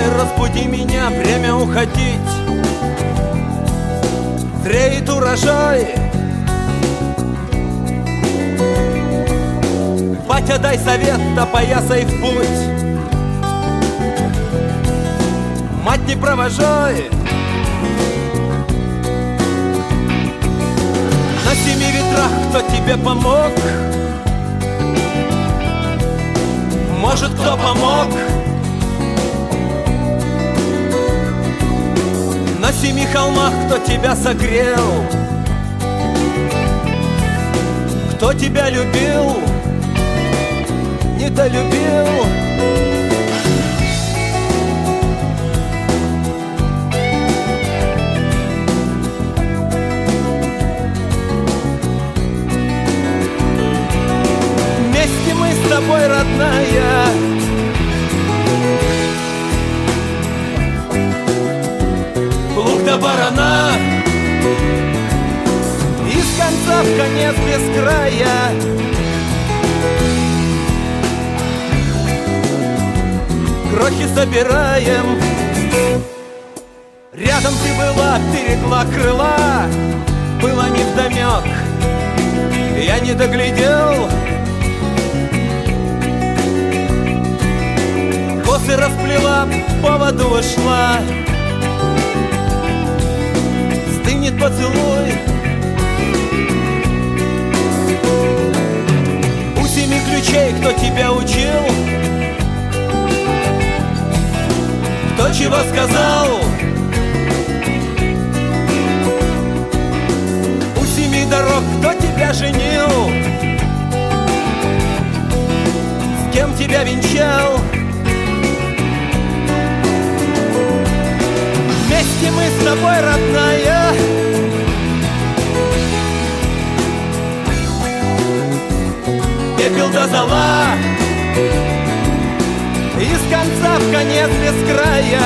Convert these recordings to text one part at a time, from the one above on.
разбуди меня, время уходить. Зреет урожай. Батя, дай совет, опоясай в путь. Мать, не провожай. На 7 ветрах кто тебе помог? Может, кто помог? На 7 холмах кто тебя согрел? Кто тебя любил? Недолюбил? Вместе мы с тобой, родная. Лук до барана, из конца в конец без края. Крохи собираем. Рядом ты была, берегла крыла. Было невдомек, я не доглядел. Косы расплела, по воду ушла. Стынет поцелуй. У 7 ключей кто тебя учил? Кто чего сказал? У 7 дорог кто тебя женил? С кем тебя венчал? Вместе мы с тобой, родная. Пепел до зола, из конца в конец без края.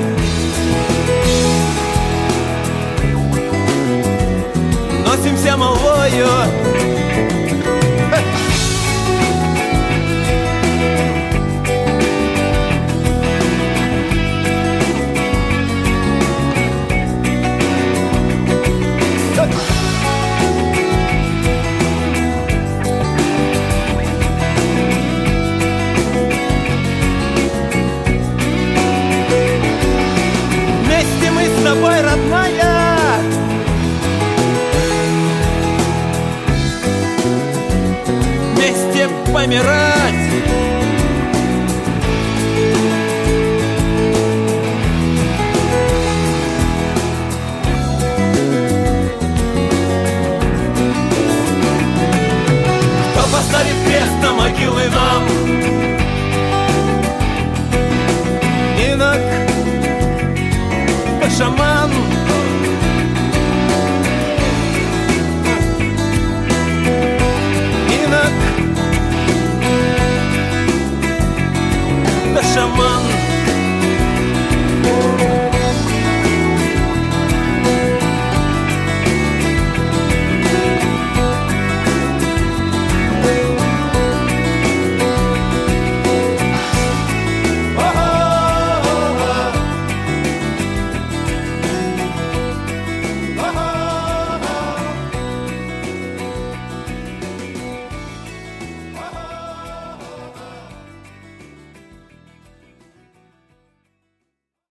Носимся молвою. С тобой, родная. Вместе помирать.